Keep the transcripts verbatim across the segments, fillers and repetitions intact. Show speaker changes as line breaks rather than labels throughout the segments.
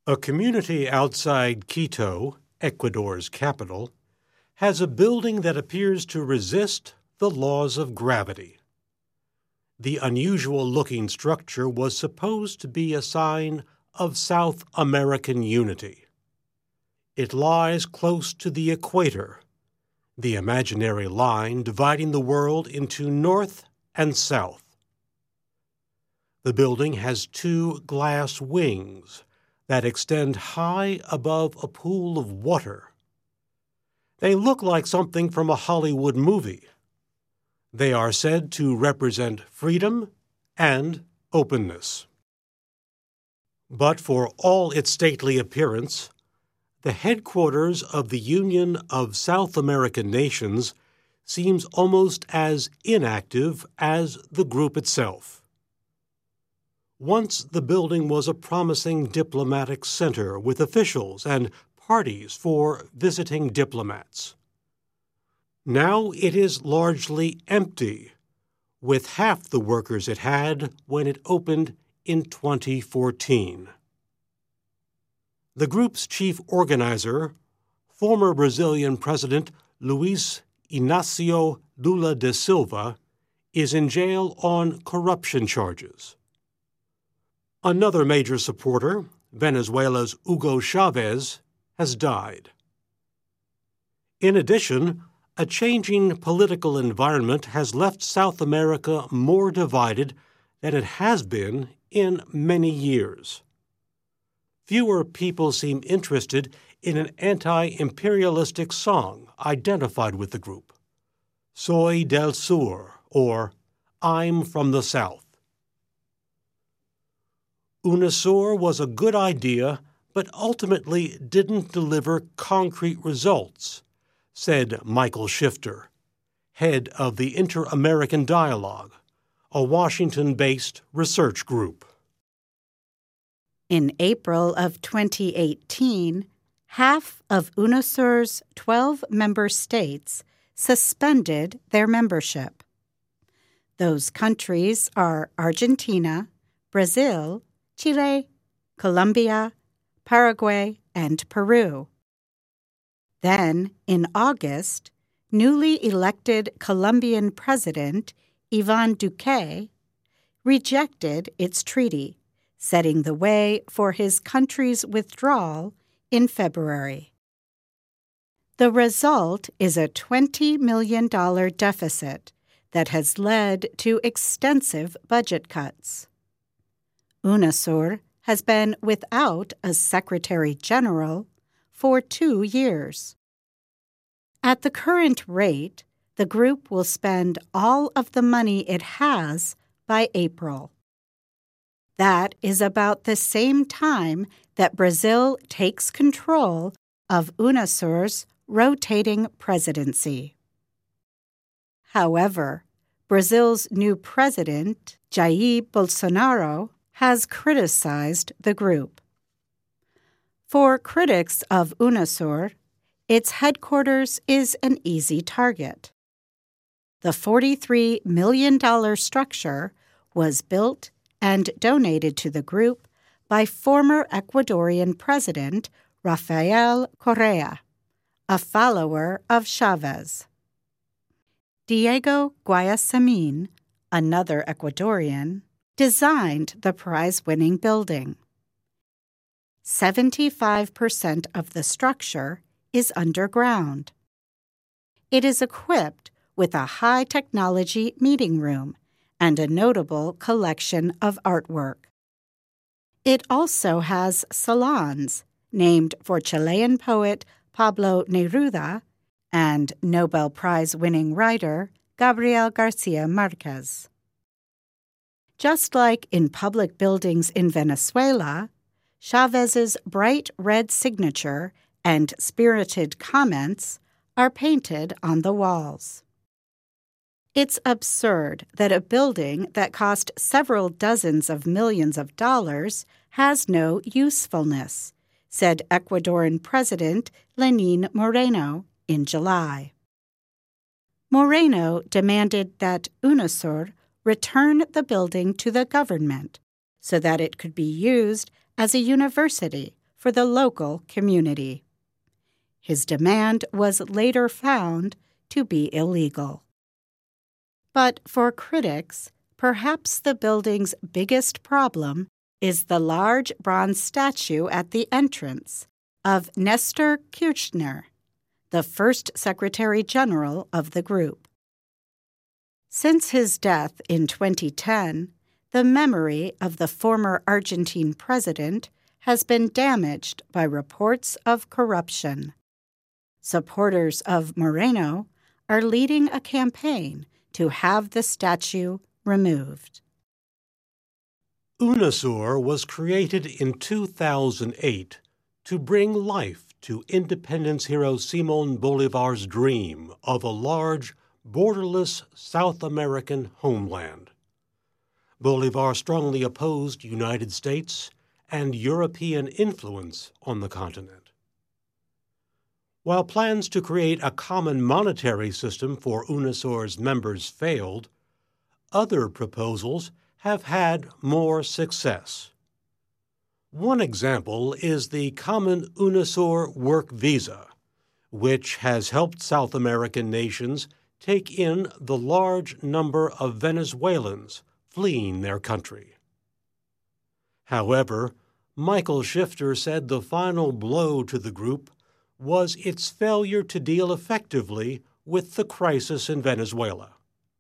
A community outside Quito, Ecuador's capital, has a building that appears to resist the laws of gravity. The unusual-looking structure was supposed to be a sign of South American unity. It lies close to the equator, the imaginary line dividing the world into north and south. The building has two glass wings that extend high above a pool of water. They look like something from a Hollywood movie. They are said to represent freedom and openness. But for all its stately appearance, the headquarters of the Union of South American Nations seems almost as inactive as the group itself. Once the building was a promising diplomatic center with officials and parties for visiting diplomats. Now it is largely empty, with half the workers it had when it opened in twenty fourteen. The group's chief organizer, former Brazilian President Luiz Inácio Lula da Silva, is in jail on corruption charges. Another major supporter, Venezuela's Hugo Chavez, has died. In addition, a changing political environment has left South America more divided than it has been in many years. Fewer people seem interested in an anti-imperialistic song identified with the group, Soy del Sur, or I'm from the South. UNASUR was a good idea, but ultimately didn't deliver concrete results, said Michael Shifter, head of the Inter-American Dialogue, a Washington-based research group.
In April of twenty eighteen, half of UNASUR's twelve member states suspended their membership. Those countries are Argentina, Brazil, Chile, Colombia, Paraguay, and Peru. Then, in August, newly elected Colombian President Ivan Duque rejected its treaty, setting the way for his country's withdrawal in February. The result is a twenty million dollars deficit that has led to extensive budget cuts. UNASUR has been without a Secretary General for two years. At the current rate, the group will spend all of the money it has by April. That is about the same time that Brazil takes control of UNASUR's rotating presidency. However, Brazil's new president, Jair Bolsonaro, has criticized the group. For critics of UNASUR, its headquarters is an easy target. The forty-three million dollars structure was built and donated to the group by former Ecuadorian President Rafael Correa, a follower of Chavez. Diego Guayasamín, another Ecuadorian, designed the prize-winning building. seventy-five percent of the structure is underground. It is equipped with a high-technology meeting room and a notable collection of artwork. It also has salons named for Chilean poet Pablo Neruda and Nobel Prize-winning writer Gabriel Garcia Marquez. Just like in public buildings in Venezuela, Chavez's bright red signature and spirited comments are painted on the walls. It's absurd that a building that cost several dozens of millions of dollars has no usefulness, said Ecuadorian President Lenín Moreno in July. Moreno demanded that UNASUR return the building to the government so that it could be used as a university for the local community. His demand was later found to be illegal. But for critics, perhaps the building's biggest problem is the large bronze statue at the entrance of Nestor Kirchner, the first Secretary General of the group. Since his death in twenty ten, the memory of the former Argentine president has been damaged by reports of corruption. Supporters of Moreno are leading a campaign to have the statue removed.
UNASUR was created in two thousand eight to bring life to independence hero Simón Bolívar's dream of a large, borderless South American homeland. Bolívar strongly opposed United States and European influence on the continent. While plans to create a common monetary system for UNASUR's members failed, other proposals have had more success. One example is the Common UNASUR Work Visa, which has helped South American nations take in the large number of Venezuelans fleeing their country. However, Michael Shifter said the final blow to the group was its failure to deal effectively with the crisis in Venezuela.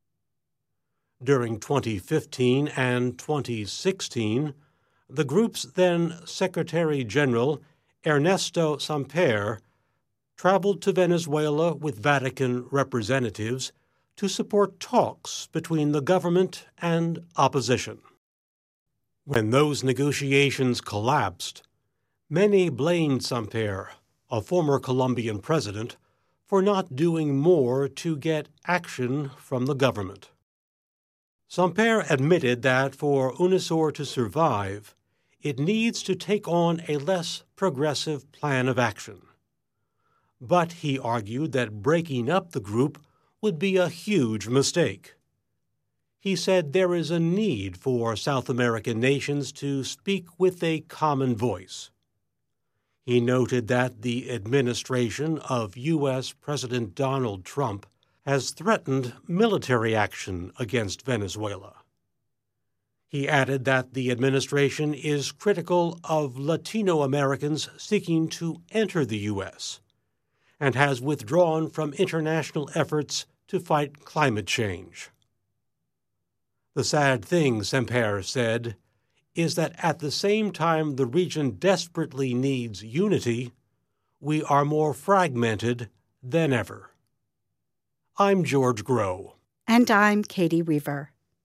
During twenty fifteen and twenty sixteen, the group's then Secretary General, Ernesto Samper, traveled to Venezuela with Vatican representatives to support talks between the government and opposition. When those negotiations collapsed, many blamed Samper, a former Colombian president, for not doing more to get action from the government. Samper admitted that for UNASUR to survive, it needs to take on a less progressive plan of action. But he argued that breaking up the group would be a huge mistake. He said there is a need for South American nations to speak with a common voice. He noted that the administration of U S President Donald Trump has threatened military action against Venezuela. He added that the administration is critical of Latino Americans seeking to enter the U S and has withdrawn from international efforts to fight climate change. The sad thing, Samper said, is that at the same time the region desperately needs unity, we are more fragmented than ever. I'm George Groh.
And I'm Katie Weaver.